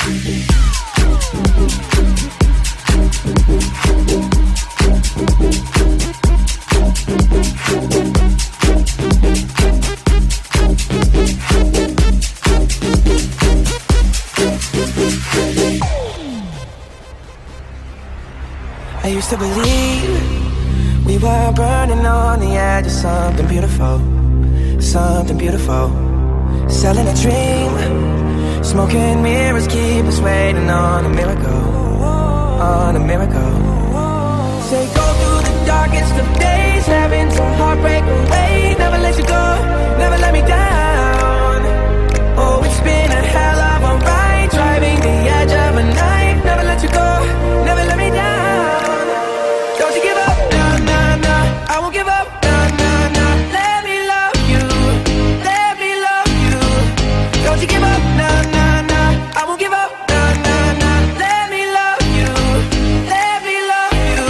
I used to believe we were burning on the edge of something beautiful, something beautiful. Selling a dream, smoking mirrors keep us waiting on a miracle, on a miracle. Say go through the darkest of days, having to heartbreak away. Never let you go, never let me down. Oh, it's been a hell of a ride, driving the edge of a knife. Never let you go, never let me down. Don't you give up, nah, nah, nah. I won't give up, nah, nah, nah. Let me love you, let me love you. Don't you give up, nah, nah, nah. I won't give up, nah, nah, nah. Let me love you, let me love you.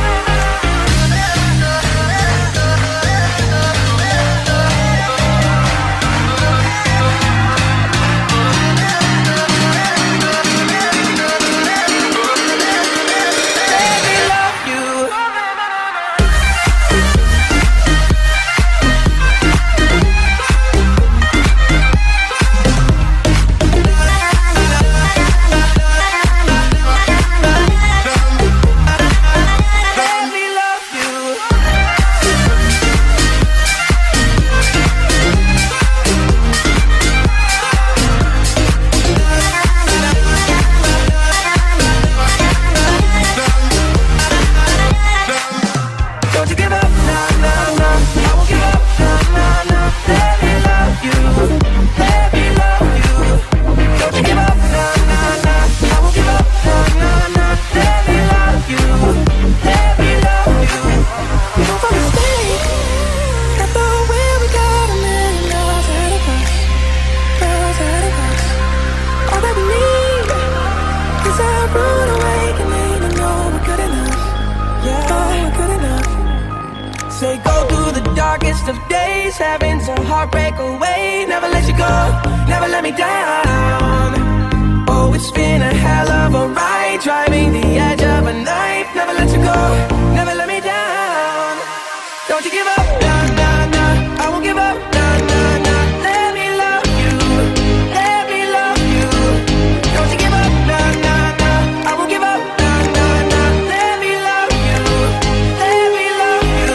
Let me love you. Let me love you. Don't you give up, nah, nah, nah. I won't give up, nah, nah, nah. Let me love you, let me love you. Don't you give up, nah, nah, nah. I won't give up, nah, nah, nah. Let me love you, let me love you. We don't fall mistake. I thought where we got a million miles ahead of us, miles ahead of us. All that we need is a rude awakening to know we're good enough. Yeah, we're good enough. Say go through the darkest of days, having to heartbreak away. Never let you go, never let me down. Oh, it's been a hell of a ride, driving the edge of a knife. Never let you go, never let me down. Don't you give up, nah, nah, nah. I won't give up, nah, nah, nah. Let me love you, let me love you. Don't you give up, nah, nah, nah. I won't give up, nah, nah, nah. Let me love you, let me love you.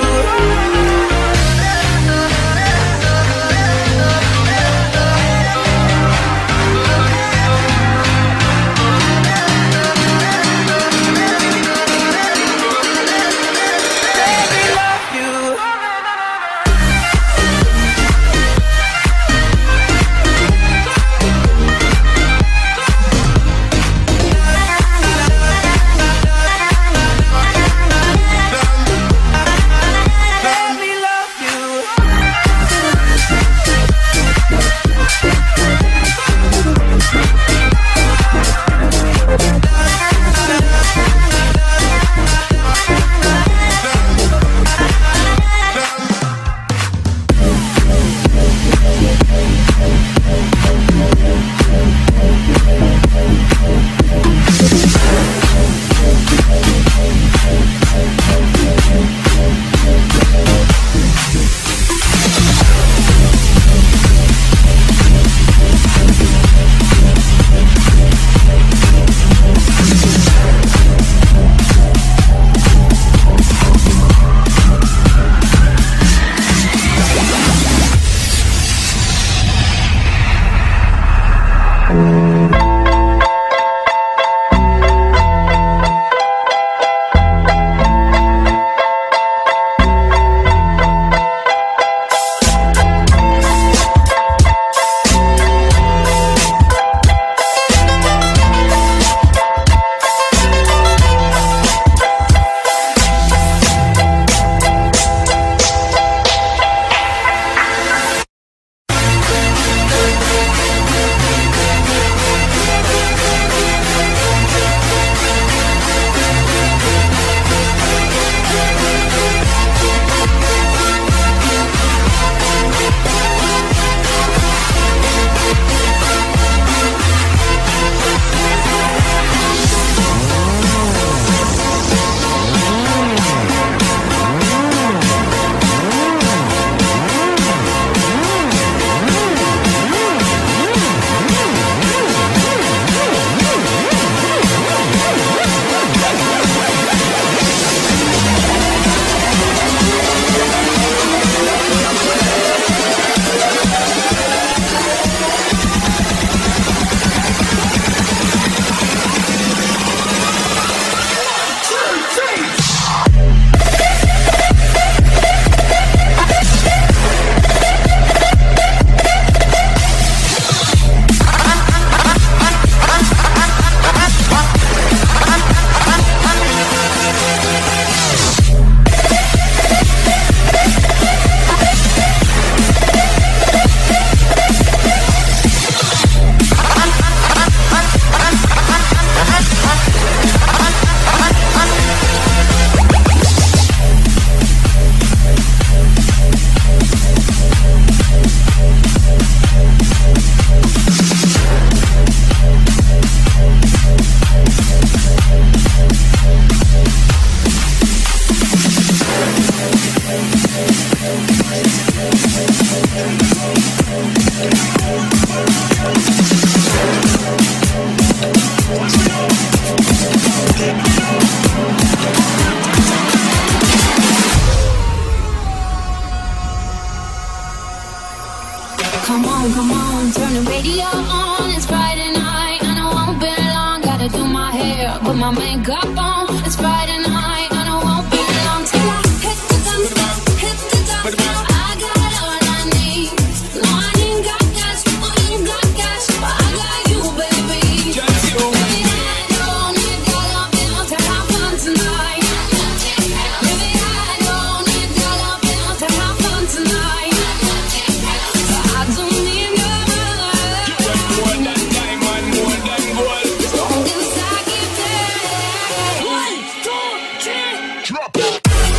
Put my makeup on, it's Friday night, and I won't be long till I hit the dance floor, hit the dance floor. I got all I need. No, I ain't got cash, I ain't got cash, but I got you, baby. Just you. Baby, I don't need dollar bills to have fun tonight. Baby, I don't need dollar bills to have fun tonight. So I don't need your money. More than diamond, more than gold. As long as I keep there. 1, 2, 3. Drop it.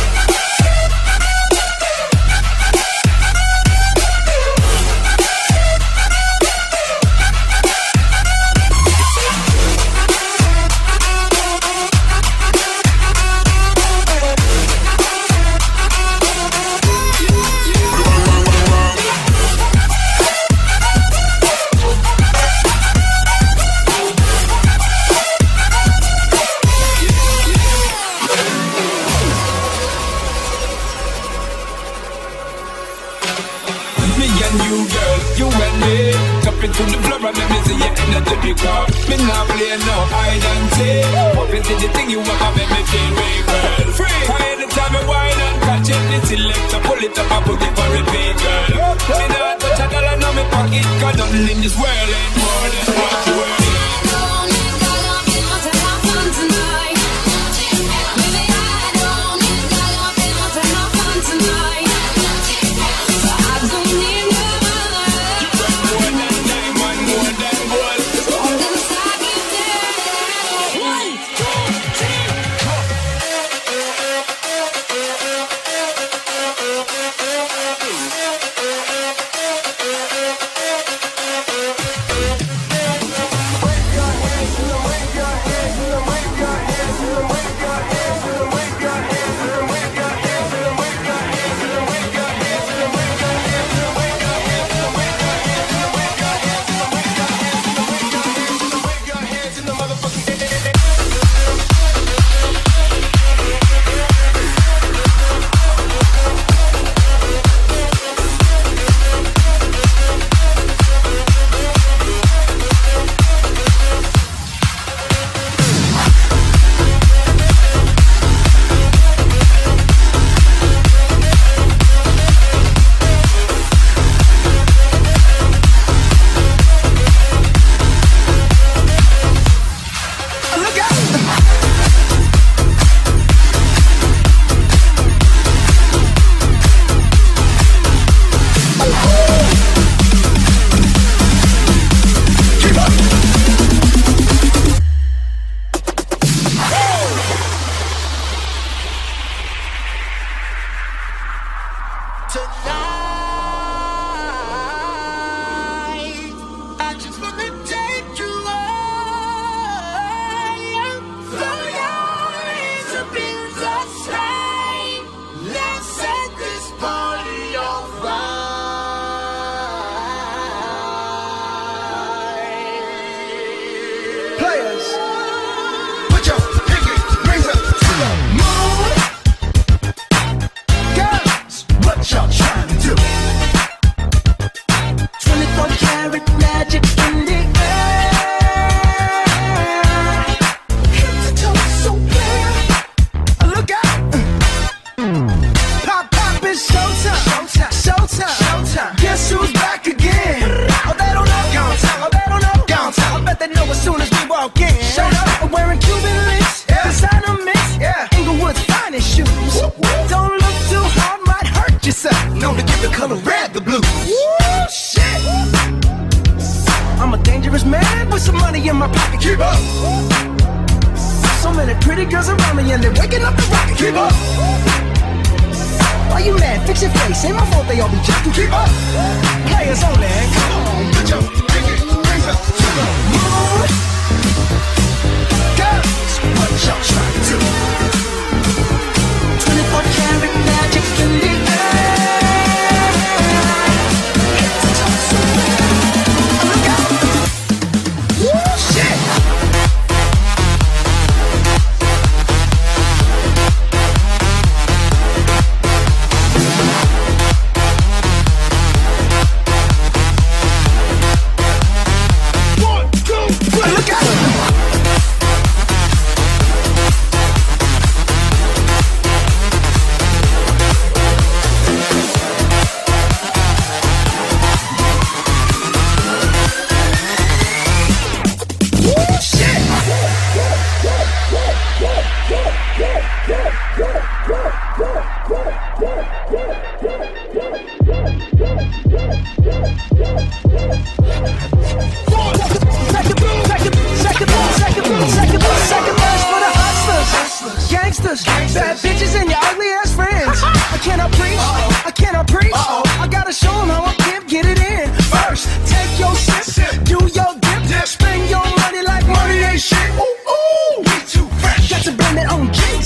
Me and you, girl, you and me. Jump into the floor and let me see your energy car. Me not play no hide and seek. Up into the thing you want to make me feel way well. Free. Anytime you whine and catch it, the selector pull it up and put it for repeat, girl. Me not touch a dollar now me pocket, 'cause nothing in this world ain't more than what you worth. Don't need dollar bills to have fun tonight. Baby, I don't need dollar bills to have fun tonight. So I don't need your money. More than diamond, more than gold. As long as I keep there. 1, 2, 3.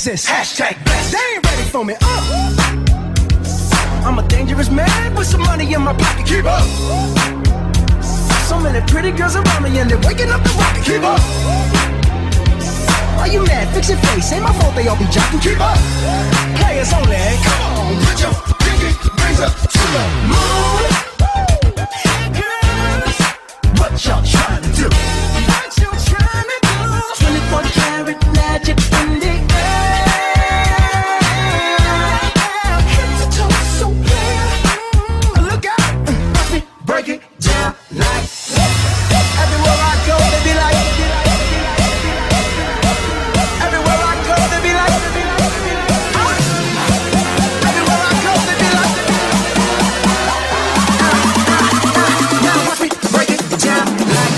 narcissist. Hashtag blessed. They ain't ready for me. I'm a dangerous man with some money in my pocket. Keep up. So many pretty girls around me and they're waking up the rocket. Keep up. Why you mad? Fix your face. Ain't my fault they all be jocking. Keep up. Players only. Come on, put your pinky rings up to the moon. Hey girls, what y'all trying to do? What you trying to do? 24 karat magic in the air. Head to toe so clear. Look out, watch me break it down like everywhere I go, they be like. Everywhere I go, they be like. Everywhere I go, they be like. Now watch me break it down like.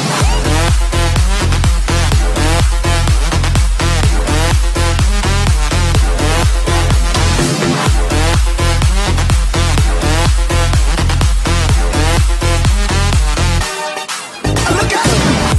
Look out!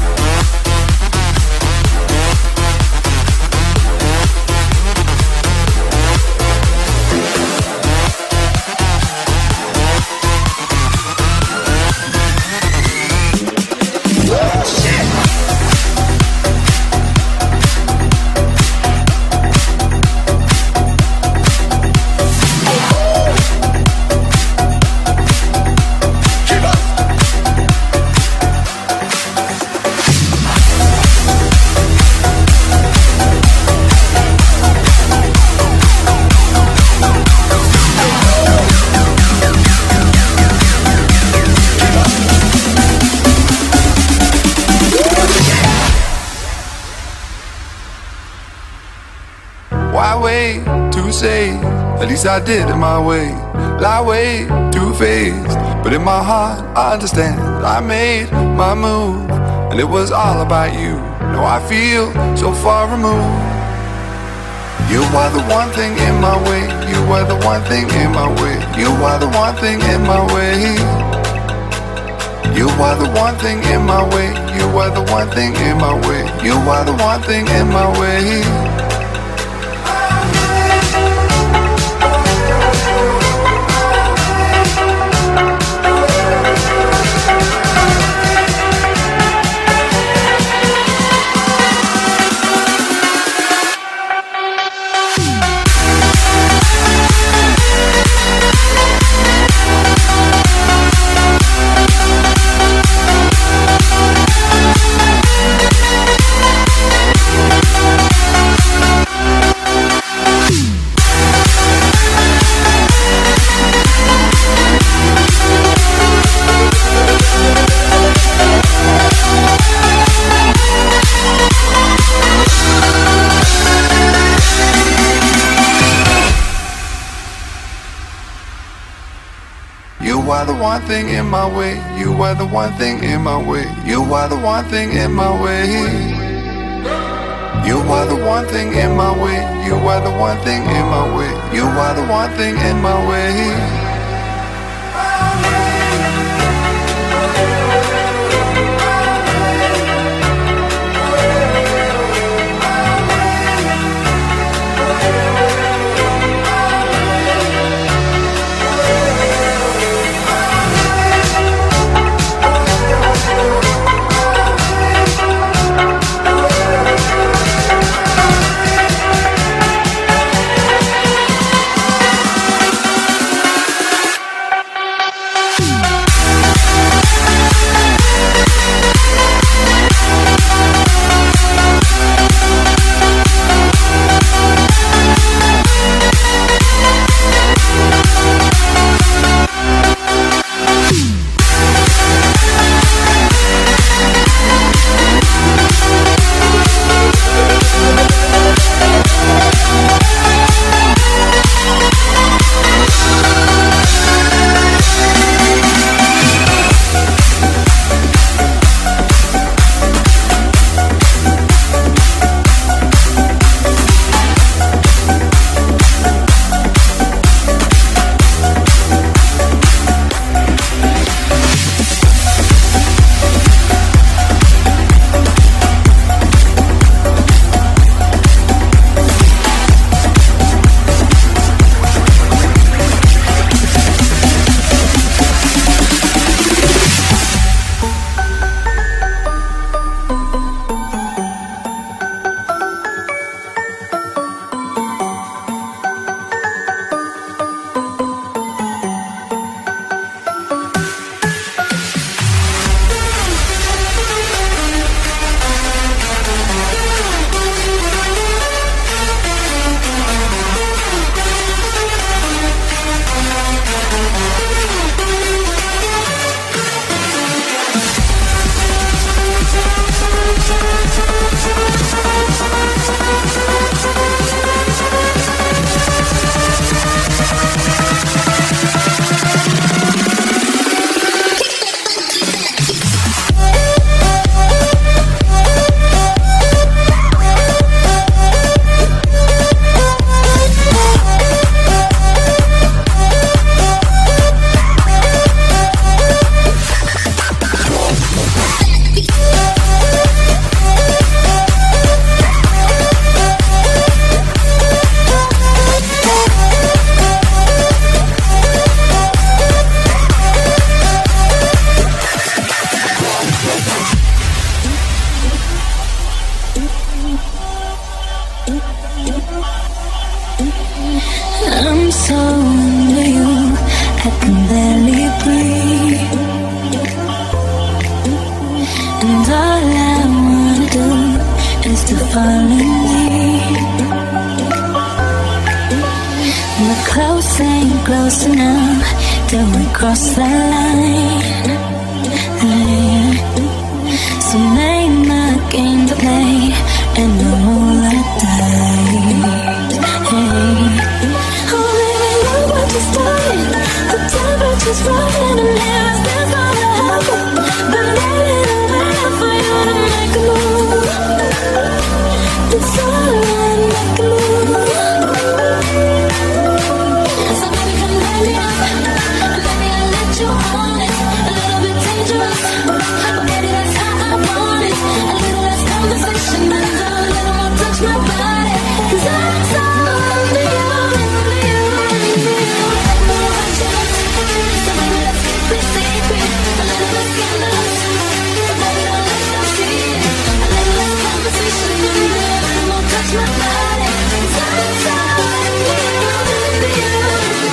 Why wait to say? At least I did it my way. Lie way too faced, but in my heart I understand. I made my move, and it was all about you. Now I feel so far removed. You are the one thing in my way. You are the one thing in my way. You are the one thing in my way. You are the one thing in my way. You are the one thing in my way. You are the one thing in my way. You are the one thing in my way. You are the one thing in my way. You are the one thing in my way. You are the one thing in my way. You are the one thing in my way. You are the one thing in my way. falling deep. We're close, ain't close enough till we cross the line. So name my game to play and roll I die. Oh baby, look what you started. The temperature's rising and everything's gonna happen. But I didn't wait for you to make a move. It's alright, make a move. So baby, come light me up. Baby, I'll let you on it. A little bit dangerous, but baby, that's how I want it. A little less conversation and a little more touch my body. 'Cause I'm so into you, into you, into you. I know what you want, so baby, let's keep it secret. A little bit scandalous, but baby, don't let them see it. A little less conversation and a little more touch my body. 'Cause I'm so into you, into you, into you.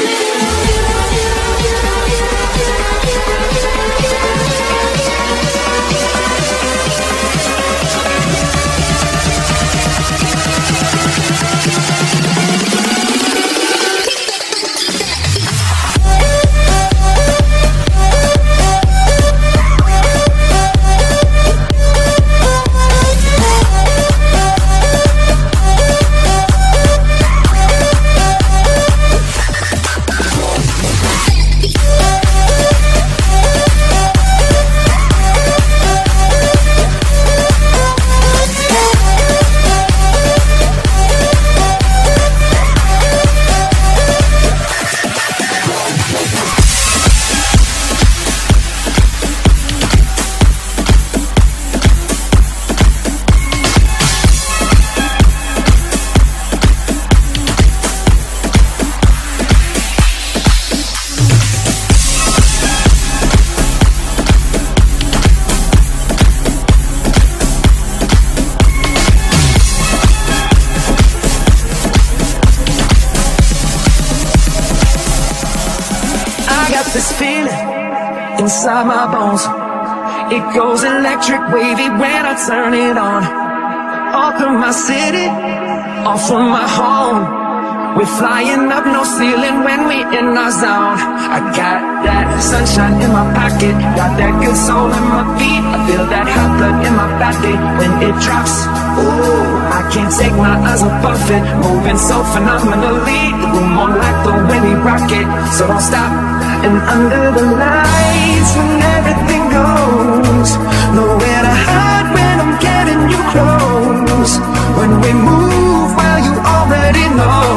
This feeling inside my bones, it goes electric wavy when I turn it on. All through my city, all from my home, we're flying up no ceiling when we in our zone. I got that sunshine in my pocket, got that good soul in my feet. I feel that hot blood in my body when it drops. Ooh, I can't take my eyes off it, moving so phenomenally. The room on like the way we rock it, so don't stop. And under the lights when everything goes, nowhere to hide when I'm getting you close. When we move, well you already know.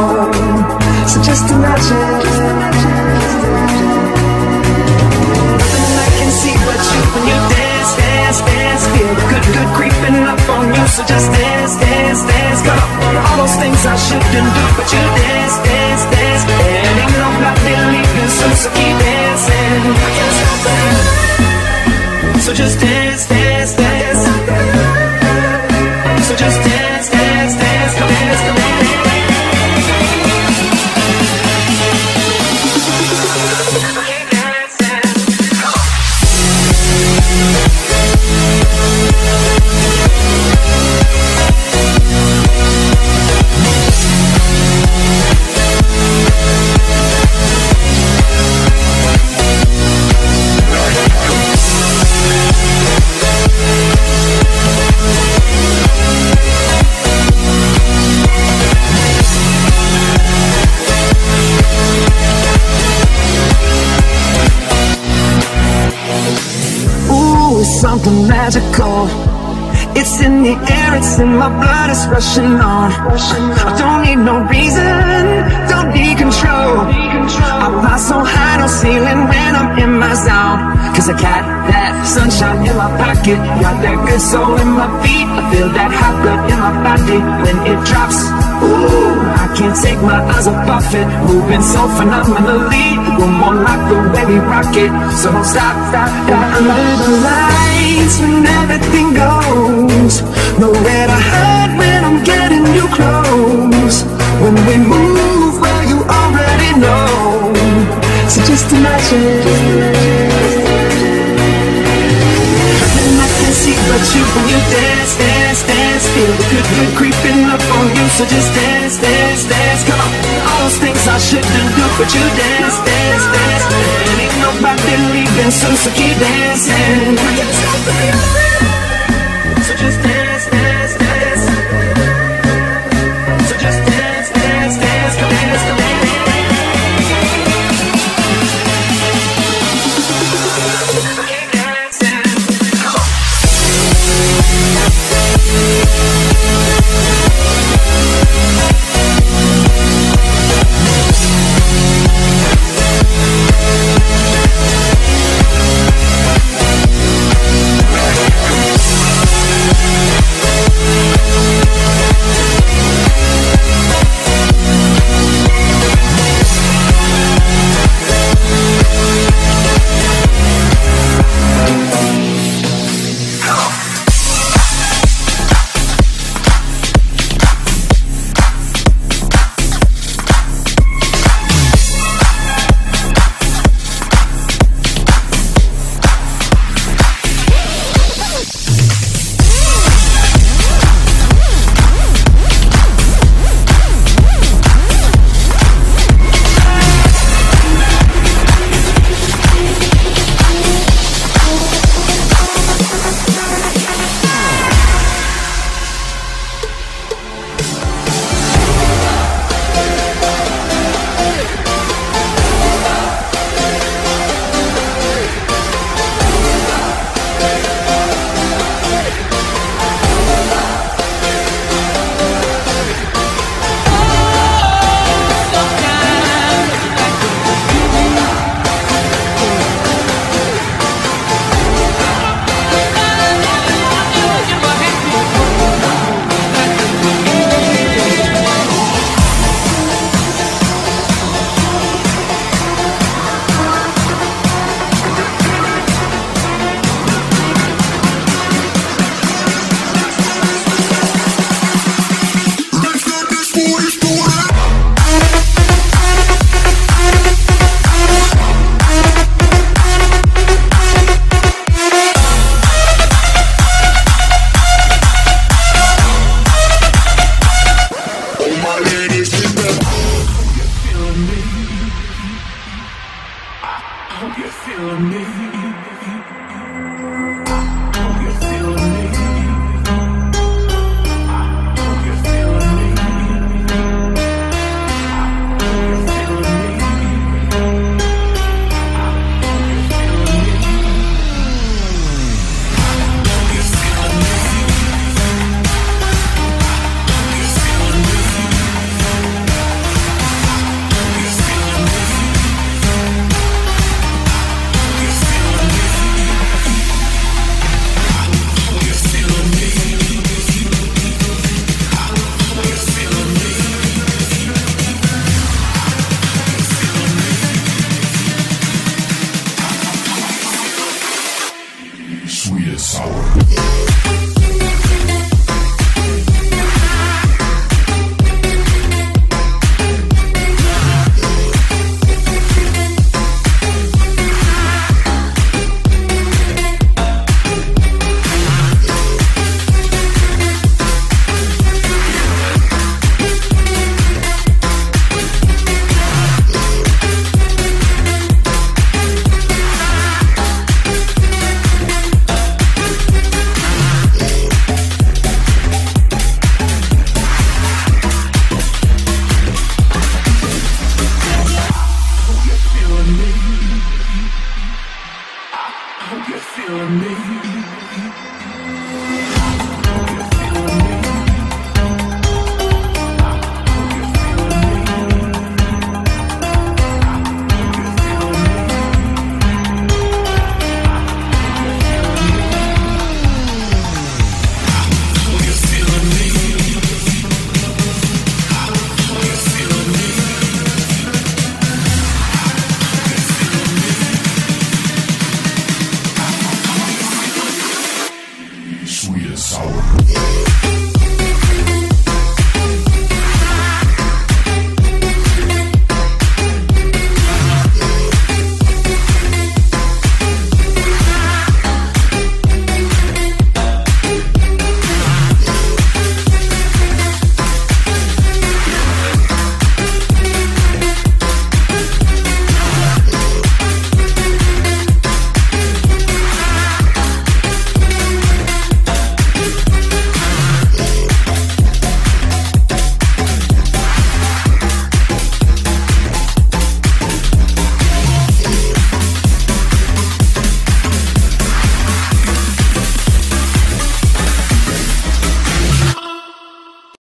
So just imagine. Nothing I can see but you when you dance, dance, dance. Feel the good, good creeping up on you. So just dance, dance, dance. Go. All those things I shouldn't do, but you dance, dance, dance. And ain't nobody leaving soon, so keep dancing. I can't stop it. So just dance, dance, dance. So just dance, dance, dance. Go dance, go dance. Something magical. It's in the air, it's in my blood, it's rushing on. I don't need no reason, don't need control. I fly so high, no ceiling when I'm in my zone. 'Cause I got that sunshine in my pocket, got that good soul in my feet. I feel that hot blood in my body when it drops. Ooh, I can't take my eyes off it, moving so phenomenally. Room on like the way we rock it, so don't stop, stop, stop. Under the lights when everything goes, nowhere to hide when I'm getting you close. When we move, well you already know. So just imagine. Nothing I can see but you when you dance, dance, dance. Feel Good creeping up on you, so just dance, dance, dance. Come on, all those things I shouldn't do, but you dance, dance, dance. And ain't nobody leaving soon, so keep dancing. So just dance.